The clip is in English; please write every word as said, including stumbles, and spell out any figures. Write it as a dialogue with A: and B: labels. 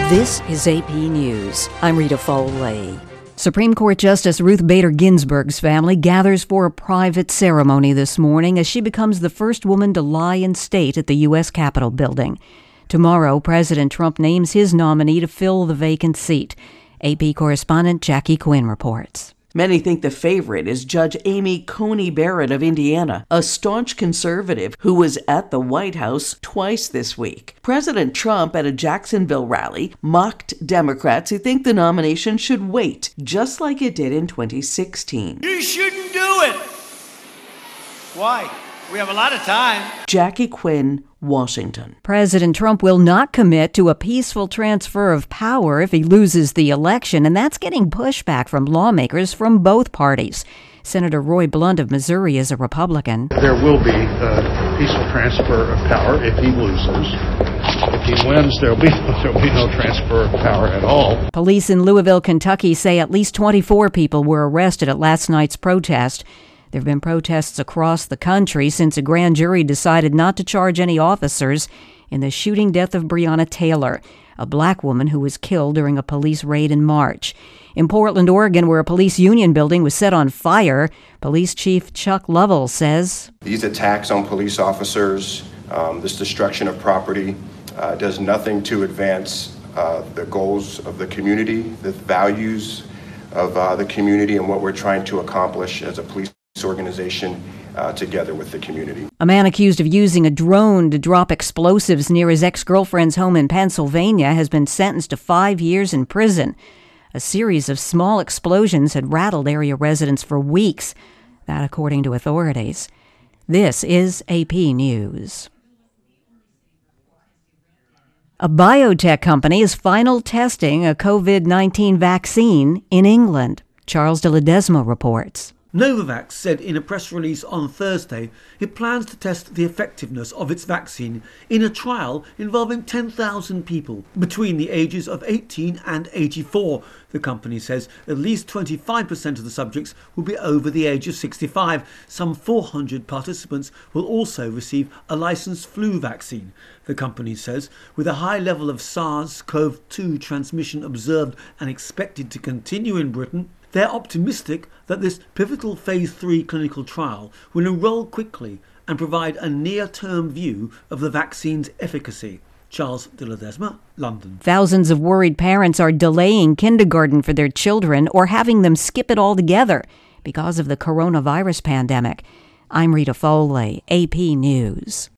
A: This is A P News. I'm Rita Foley. Supreme Court Justice Ruth Bader Ginsburg's family gathers for a private ceremony this morning as she becomes the first woman to lie in state at the U S Capitol building. Tomorrow, President Trump names his nominee to fill the vacant seat. A P correspondent Jackie Quinn reports.
B: Many think the favorite is Judge Amy Coney Barrett of Indiana, a staunch conservative who was at the White House twice this week. President Trump at a Jacksonville rally mocked Democrats who think the nomination should wait, just like it did in twenty sixteen.
C: You shouldn't do it. Why? We have a lot of time.
B: Jackie Quinn, Washington.
A: President Trump will not commit to a peaceful transfer of power if he loses the election, and that's getting pushback from lawmakers from both parties. Senator Roy Blunt of Missouri is a Republican.
D: There will be a peaceful transfer of power if he loses. If he wins, there'll be, there'll be no transfer of power at all.
A: Police in Louisville, Kentucky say at least twenty-four people were arrested at last night's protest. There have been protests across the country since a grand jury decided not to charge any officers in the shooting death of Breonna Taylor, a black woman who was killed during a police raid in March. In Portland, Oregon, where a police union building was set on fire, Police Chief Chuck Lovell says,
E: "These attacks on police officers, um, this destruction of property, uh, does nothing to advance uh, the goals of the community, the values of uh, the community, and what we're trying to accomplish as a police organization uh, together with the community."
A: A man accused of using a drone to drop explosives near his ex-girlfriend's home in Pennsylvania has been sentenced to five years in prison. A series of small explosions had rattled area residents for weeks, that according to authorities. This is A P News. A biotech company is final testing a covid nineteen vaccine in England. Charles de Ledesma reports.
F: Novavax said in a press release on Thursday it plans to test the effectiveness of its vaccine in a trial involving ten thousand people between the ages of eighteen and eighty-four. The company says at least twenty-five percent of the subjects will be over the age of sixty-five. Some four hundred participants will also receive a licensed flu vaccine. The company says with a high level of SARS-C o V two transmission observed and expected to continue in Britain, they're optimistic that this pivotal phase three clinical trial will enroll quickly and provide a near-term view of the vaccine's efficacy. Charles de Ledesma, London.
A: Thousands of worried parents are delaying kindergarten for their children or having them skip it altogether because of the coronavirus pandemic. I'm Rita Foley, A P News.